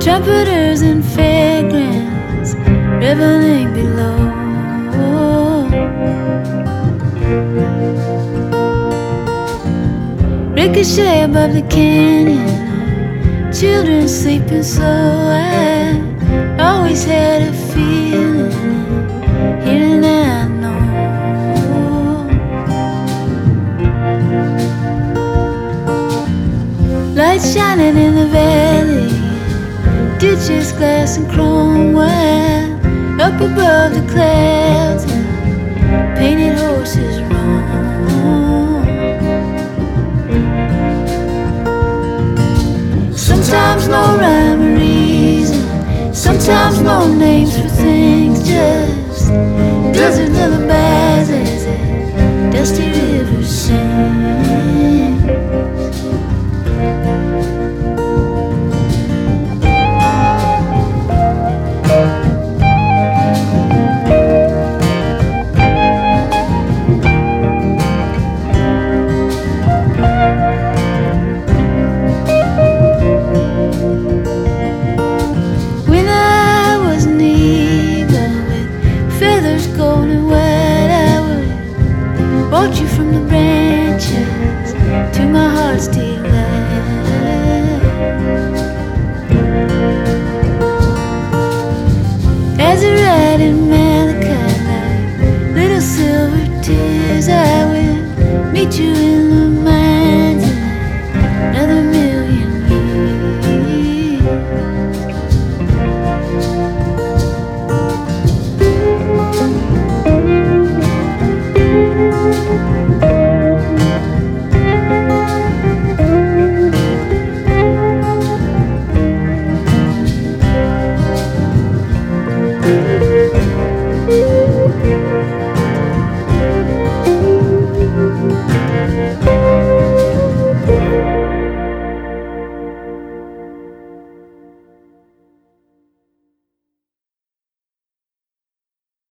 trumpeters and fairgrounds reveling below. Ricochet above the canyon, children sleeping slow. I always had a feeling, here and now I know. Lights shining in the valley, ditches, glass and chrome wire. Up above the clouds, painted horses roam. Sometimes no rhyme or reason, sometimes no names for things, just desert lullabies as that dusty river sings.